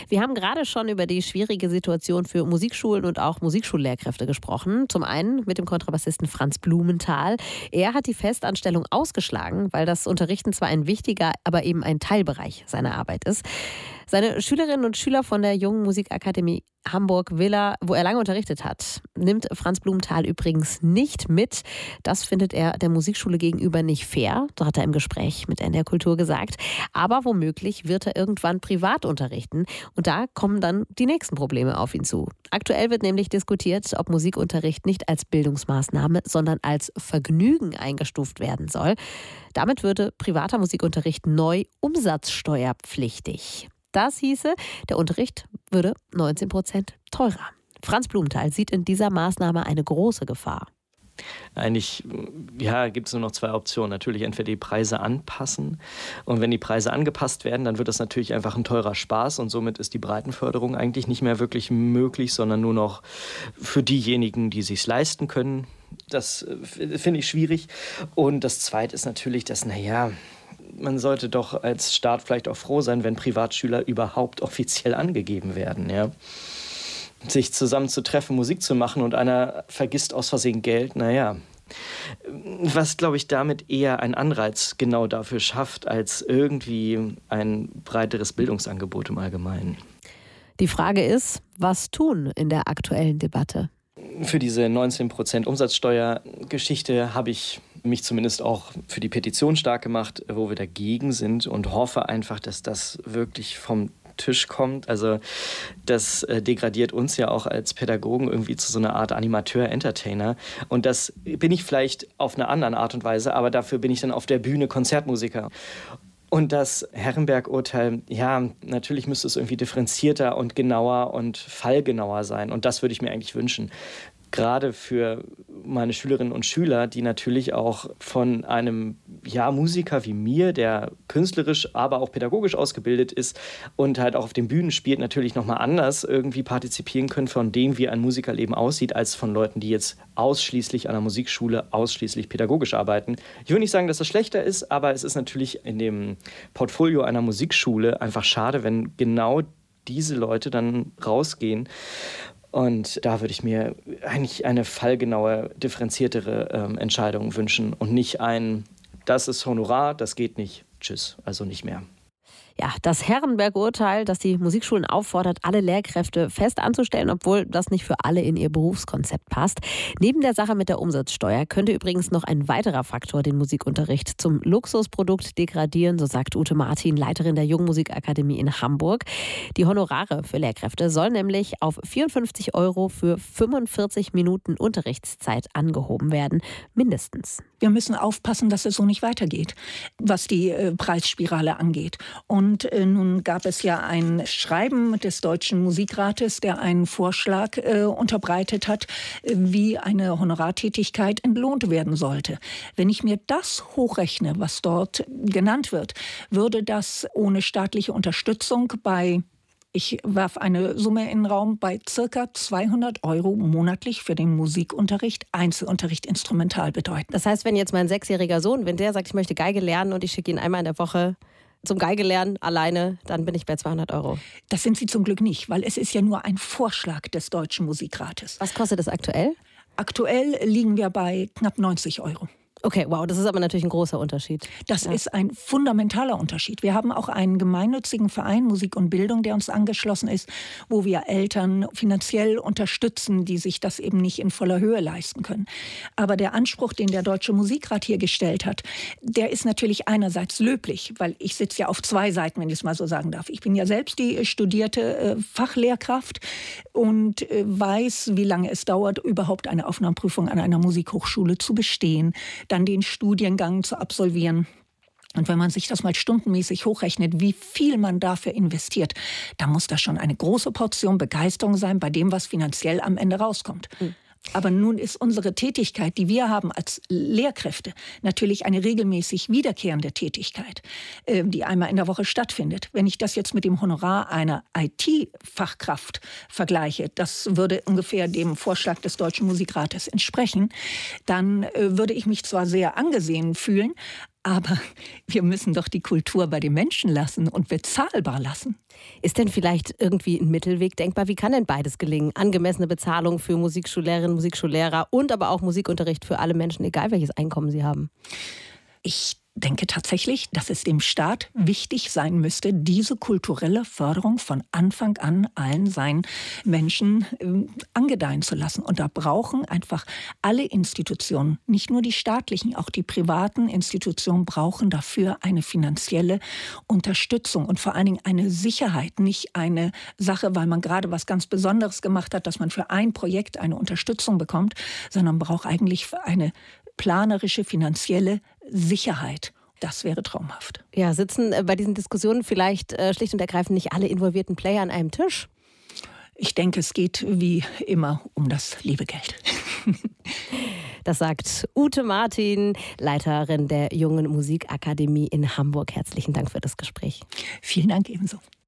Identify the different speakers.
Speaker 1: Wir haben gerade schon über die schwierige Situation für Musikschulen und auch Musikschullehrkräfte gesprochen. Zum einen mit dem Kontrabassisten Franz Blumenthal. Er hat die Festanstellung ausgeschlagen, weil das Unterrichten zwar ein wichtiger, aber eben ein Teilbereich seiner Arbeit ist. Seine Schülerinnen und Schüler von der Jungen Musikakademie Hamburg-Villa, wo er lange unterrichtet hat, nimmt Franz Blumenthal übrigens nicht mit. Das findet er der Musikschule gegenüber nicht fair. So hat er im Gespräch mit NDR Kultur gesagt. Aber womöglich wird er irgendwann privat unterrichten. Und da kommen dann die nächsten Probleme auf ihn zu. Aktuell wird nämlich diskutiert, ob Musikunterricht nicht als Bildungsmaßnahme, sondern als Vergnügen eingestuft werden soll. Damit würde privater Musikunterricht neu umsatzsteuerpflichtig. Das hieße, der Unterricht würde 19% teurer. Franz Blumenthal sieht in dieser Maßnahme eine große Gefahr.
Speaker 2: Eigentlich gibt es nur noch zwei Optionen. Natürlich entweder die Preise anpassen. Und wenn die Preise angepasst werden, dann wird das natürlich einfach ein teurer Spaß. Und somit ist die Breitenförderung eigentlich nicht mehr wirklich möglich, sondern nur noch für diejenigen, die es sich leisten können. Das finde ich schwierig. Und das Zweite ist natürlich, dass, man sollte doch als Staat vielleicht auch froh sein, wenn Privatschüler überhaupt offiziell angegeben werden. Ja? Sich zusammen zu treffen, Musik zu machen und einer vergisst aus Versehen Geld, was, glaube ich, damit eher einen Anreiz genau dafür schafft, als irgendwie ein breiteres Bildungsangebot im Allgemeinen.
Speaker 1: Die Frage ist, was tun in der aktuellen Debatte?
Speaker 2: Für diese 19% Umsatzsteuergeschichte habe ich mich zumindest auch für die Petition stark gemacht, wo wir dagegen sind, und hoffe einfach, dass das wirklich vom Tisch kommt. Also das degradiert uns ja auch als Pädagogen irgendwie zu so einer Art Animateur-Entertainer. Und das bin ich vielleicht auf eine andere Art und Weise, aber dafür bin ich dann auf der Bühne Konzertmusiker. Und das Herrenberg-Urteil, natürlich müsste es irgendwie differenzierter und genauer und fallgenauer sein. Und das würde ich mir eigentlich wünschen. Gerade für meine Schülerinnen und Schüler, die natürlich auch von einem Musiker wie mir, der künstlerisch, aber auch pädagogisch ausgebildet ist und halt auch auf den Bühnen spielt, natürlich nochmal anders irgendwie partizipieren können von dem, wie ein Musikerleben aussieht, als von Leuten, die jetzt ausschließlich an einer Musikschule, ausschließlich pädagogisch arbeiten. Ich würde nicht sagen, dass das schlechter ist, aber es ist natürlich in dem Portfolio einer Musikschule einfach schade, wenn genau diese Leute dann rausgehen. Und da würde ich mir eigentlich eine fallgenaue, differenziertere Entscheidung wünschen und nicht das ist Honorar, das geht nicht, tschüss, also nicht mehr.
Speaker 1: Ja, das Herrenberg-Urteil, das die Musikschulen auffordert, alle Lehrkräfte fest anzustellen, obwohl das nicht für alle in ihr Berufskonzept passt. Neben der Sache mit der Umsatzsteuer könnte übrigens noch ein weiterer Faktor den Musikunterricht zum Luxusprodukt degradieren, so sagt Ute Martin, Leiterin der Jungen Musikakademie in Hamburg. Die Honorare für Lehrkräfte sollen nämlich auf 54 € für 45 Minuten Unterrichtszeit angehoben werden, mindestens.
Speaker 3: Wir müssen aufpassen, dass es so nicht weitergeht, was die Preisspirale angeht. Und nun gab es ja ein Schreiben des Deutschen Musikrates, der einen Vorschlag unterbreitet hat, wie eine Honorartätigkeit entlohnt werden sollte. Wenn ich mir das hochrechne, was dort genannt wird, würde das ohne staatliche Unterstützung ich werfe eine Summe in den Raum, bei ca. 200 € monatlich für den Musikunterricht, Einzelunterricht instrumental bedeuten.
Speaker 1: Das heißt, wenn jetzt mein 6-jähriger Sohn, wenn der sagt, ich möchte Geige lernen und ich schicke ihn einmal in der Woche zum Geige lernen alleine, dann bin ich bei 200 €.
Speaker 3: Das sind Sie zum Glück nicht, weil es ist ja nur ein Vorschlag des Deutschen Musikrates.
Speaker 1: Was kostet das aktuell?
Speaker 3: Aktuell liegen wir bei knapp 90 €.
Speaker 1: Okay, wow, das ist aber natürlich ein großer Unterschied.
Speaker 3: Das ist ein fundamentaler Unterschied. Wir haben auch einen gemeinnützigen Verein Musik und Bildung, der uns angeschlossen ist, wo wir Eltern finanziell unterstützen, die sich das eben nicht in voller Höhe leisten können. Aber der Anspruch, den der Deutsche Musikrat hier gestellt hat, der ist natürlich einerseits löblich, weil ich sitze ja auf zwei Seiten, wenn ich es mal so sagen darf. Ich bin ja selbst die studierte Fachlehrkraft und weiß, wie lange es dauert, überhaupt eine Aufnahmeprüfung an einer Musikhochschule zu bestehen, dann den Studiengang zu absolvieren. Und wenn man sich das mal stundenmäßig hochrechnet, wie viel man dafür investiert, dann muss das schon eine große Portion Begeisterung sein bei dem, was finanziell am Ende rauskommt. Aber nun ist unsere Tätigkeit, die wir haben als Lehrkräfte, natürlich eine regelmäßig wiederkehrende Tätigkeit, die einmal in der Woche stattfindet. Wenn ich das jetzt mit dem Honorar einer IT-Fachkraft vergleiche, das würde ungefähr dem Vorschlag des Deutschen Musikrates entsprechen, dann würde ich mich zwar sehr angesehen fühlen, Aber wir müssen doch die Kultur bei den Menschen lassen und bezahlbar lassen.
Speaker 1: Ist denn vielleicht irgendwie ein Mittelweg denkbar? Wie kann denn beides gelingen? Angemessene Bezahlung für Musikschullehrerinnen, Musikschullehrer und aber auch Musikunterricht für alle Menschen, egal welches Einkommen sie haben.
Speaker 3: Ich denke tatsächlich, dass es dem Staat wichtig sein müsste, diese kulturelle Förderung von Anfang an allen seinen Menschen angedeihen zu lassen. Und da brauchen einfach alle Institutionen, nicht nur die staatlichen, auch die privaten Institutionen brauchen dafür eine finanzielle Unterstützung und vor allen Dingen eine Sicherheit, nicht eine Sache, weil man gerade was ganz Besonderes gemacht hat, dass man für ein Projekt eine Unterstützung bekommt, sondern braucht eigentlich eine planerische, finanzielle Sicherheit. Das wäre traumhaft.
Speaker 1: Ja, sitzen bei diesen Diskussionen vielleicht schlicht und ergreifend nicht alle involvierten Player an einem Tisch?
Speaker 3: Ich denke, es geht wie immer um das liebe Geld.
Speaker 1: Das sagt Ute Martin, Leiterin der Jungen Musikakademie in Hamburg. Herzlichen Dank für das Gespräch.
Speaker 3: Vielen Dank ebenso.